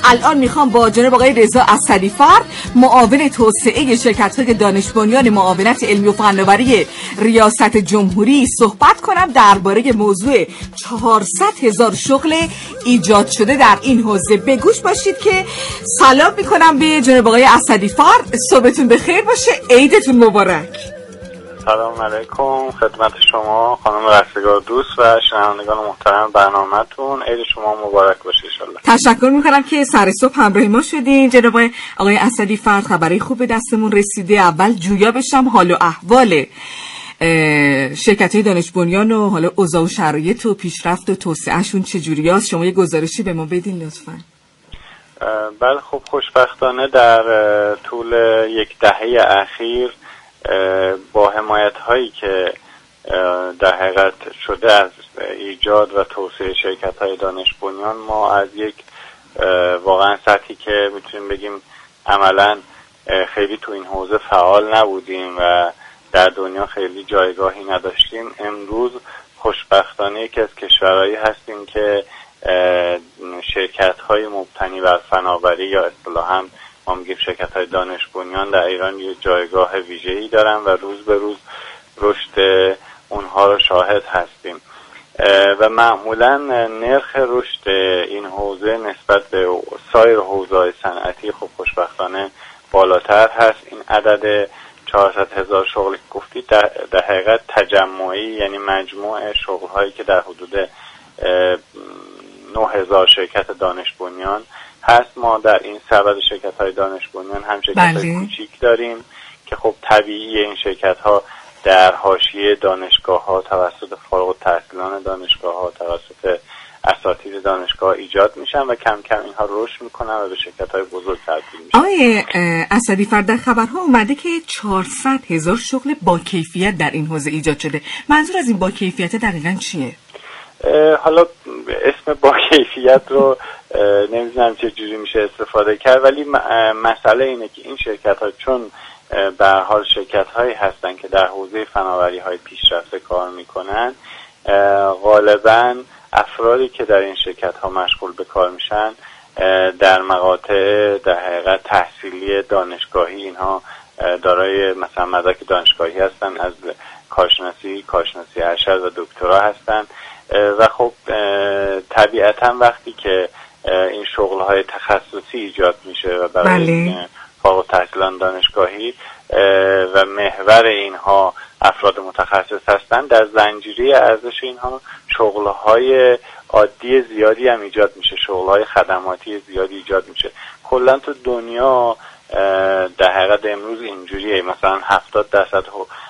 الان میخوام با جناب آقای رضا اسدی‌فرد معاون توسعه شرکت‌های دانش بنیان معاونت علمی و فناوری ریاست جمهوری صحبت کنم درباره موضوع 400,000 شغل ایجاد شده در این حوزه. به گوش باشید که سلام میکنم به جناب آقای اسدی‌فرد. صبحتون بخیر باشه، عیدتون مبارک. سلام علیکم خدمت شما خانم رستگار دوست و شنوندگان محترم برنامه‌تون. عید شما مبارک باشه ان شاءالله. تشکر میکنم که سر صبح همراه ما شدین. جناب آقای اسدی‌فرد، خبری خوب به دستمون رسیده. اول جویا بشم حال و احوال شرکت‌های دانش بنیان و حالا اوضاع و شرایط و پیشرفت و توسعه‌شون چجوری است. شما یه گزارشی به ما بدین لطفاً. بله خب خوشبختانه در طول یک دهه اخیر با حمایت هایی که در حقیقت شده از ایجاد و توسعه شرکت های دانش بنیان، ما از یک واقعا سطحی که میتونیم بگیم عملا خیلی تو این حوزه فعال نبودیم و در دنیا خیلی جایگاهی نداشتیم، امروز خوشبختانه یکی از کشورهایی هستیم که شرکت های مبتنی بر فناوری یا اصطلاحاً ما میگیم شرکت های دانش بنیان در ایران یه جایگاه ویژه‌ای دارن و روز به روز رشد اونها رو شاهد هستیم و معمولا نرخ رشد این حوزه نسبت به سایر حوزه‌های صنعتی خب خوشبختانه بالاتر هست. این عدد 400,000 شغل که گفتید در حقیقت تجمعی، یعنی مجموع شغل‌هایی که در حدود 9,000 شرکت دانش بنیان هست. ما در این سبد شرکت‌های دانش بنیان هم شرکت‌های کوچیک داریم که خب طبیعی این شرکت‌ها در حاشیه دانشگاه‌ها توسط فارغ التحصیلان دانشگاه‌ها توسط اساتید دانشگاه ایجاد میشن و کم کم اینها رشد میکنن و به شرکت‌های بزرگ تبدیل میشن. آقای اسدی‌فرد، در خبرها اومده که 400,000 شغل با کیفیت در این حوزه ایجاد شده. منظور از این با کیفیت دقیقاً چیه؟ حالا اسم با کیفیت رو نمیدونم چه جوری میشه استفاده کرد، ولی مسئله اینه که این شرکت ها چون به هر حال شرکت هایی هستن که در حوزه فناوری های پیشرفته کار میکنن، غالبا افرادی که در این شرکت ها مشغول به کار میشن در مقاطع در حقیقت تحصیلی دانشگاهی، اینها دارای مثلا مدرک دانشگاهی هستن، از کارشناسی ارشد و دکترا هستن و خب طبیعتا وقتی که این شغل‌های تخصصی ایجاد میشه و برای فارغ التحصیلان دانشگاهی و محور اینها افراد متخصص هستن، در زنجیره ارزش اینها شغل‌های عادی زیادی هم ایجاد میشه، شغل‌های خدماتی زیادی ایجاد میشه. کلا تو دنیا در حقیقت امروز اینجوریه، مثلا 70%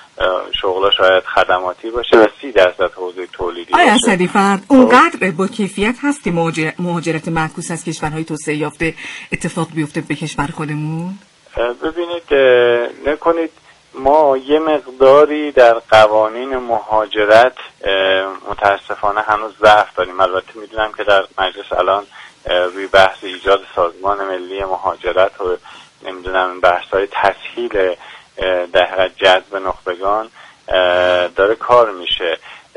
شغلا شاید خدماتی باشه و 30% حوزه تولیدی باشه. آیا اسدی‌فرد اونقدر با کیفیت هست که مهاجرت معکوس از کشورهای توسعه یافته اتفاق بیفته به کشور خودمون؟ ببینید نکنید ما یه مقداری در قوانین مهاجرت متاسفانه هنوز ضعف داریم. البته میدونم که در مجلس الان روی بحث ایجاد سازمان ملی مهاجرت و نمیدونم بحث‌های تسهیل در حقیقت جذب نخبگان داره کار میشه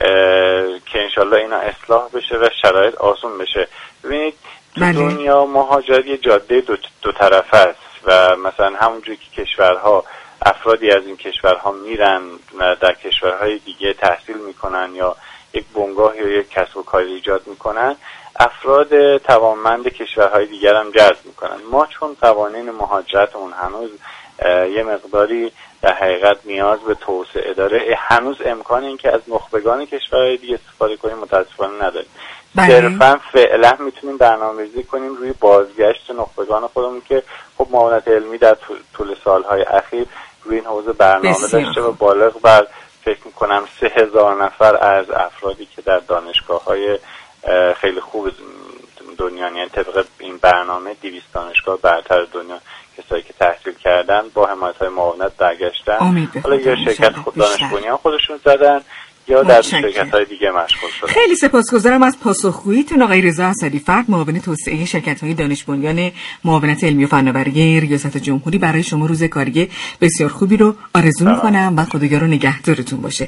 که انشالله اینا اصلاح بشه و شرایط آسون بشه. ببینید تو دنیا مهاجرت یه جاده دو طرفه است و مثلا همونجوری که کشورها افرادی از این کشورها میرن در کشورهای دیگه تحصیل میکنن یا یک بنگاه یا یک کسب و کاری ایجاد میکنن، افراد توانمند کشورهای دیگر هم جذب میکنن. ما چون قوانین مهاجرتمون هنوز یه مقداری در حقیقت نیاز به توسعه داره، هنوز امکان این که از نخبگان کشورهای دیگه استفاده کنیم متاسفانه نداریم. صرفا فعلا میتونیم برنامه‌ریزی کنیم روی بازگشت نخبگان خودمون که خب معاونت علمی در طول سالهای اخیر روی این حوزه برنامه داشته و بالغ بر فکر میکنم 3,000 نفر از افرادی که در دانشگاه‌های خیلی خوب دنیا، یعنی طبق این برنامه 200 دانشگاه برتر دنیا کسایی که تحصیل کردن با حمایت‌های معاونت برگشتن. حالا یا شرکت خود دانش بنیان خودشون زدن یا در شرکت‌های دیگه مشغول شدن. خیلی سپاسگزارم از پاسخگوییتون آقای رضا اسدی‌فرد، معاون توسعه شرکت‌های دانش بنیان معاونت علمی و فناوری ریاست جمهوری. برای شما روز کاری بسیار خوبی رو آرزو می‌کنم و خدایا رو نگهدارتون باشه.